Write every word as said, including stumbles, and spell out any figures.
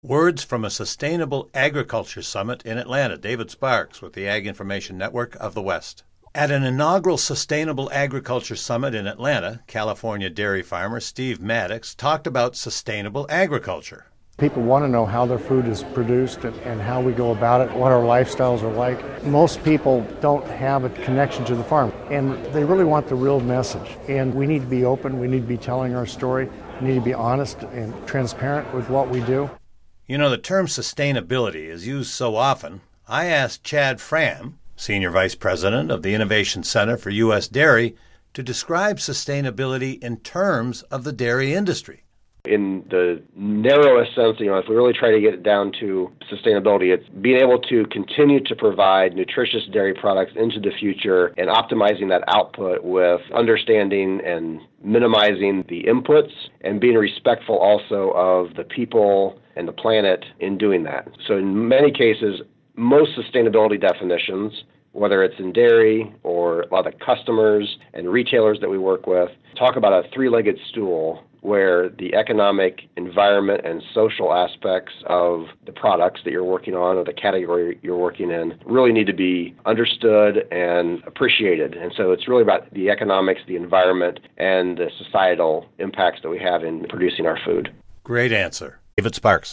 Words from a Sustainable Agriculture Summit in Atlanta. David Sparks with the Ag Information Network of the West. At an inaugural Sustainable Agriculture Summit in Atlanta, California dairy farmer Steve Maddox talked about sustainable agriculture. People want to know how their food is produced and, and how we go about it, what our lifestyles are like. Most people don't have a connection to the farm, and they really want the real message. And we need to be open, we need to be telling our story, we need to be honest and transparent with what we do. You know, the term sustainability is used so often. I asked Chad Fram, Senior Vice President of the Innovation Center for U S Dairy, to describe sustainability in terms of the dairy industry. In the narrowest sense, you know, if we really try to get it down to sustainability, it's being able to continue to provide nutritious dairy products into the future and optimizing that output with understanding and minimizing the inputs and being respectful also of the people and the planet in doing that. So in many cases, most sustainability definitions, whether it's in dairy or a lot of the customers and retailers that we work with, talk about a three-legged stool where the economic, environment, and social aspects of the products that you're working on or the category you're working in really need to be understood and appreciated. And so it's really about the economics, the environment, and the societal impacts that we have in producing our food. Great answer. David Sparks.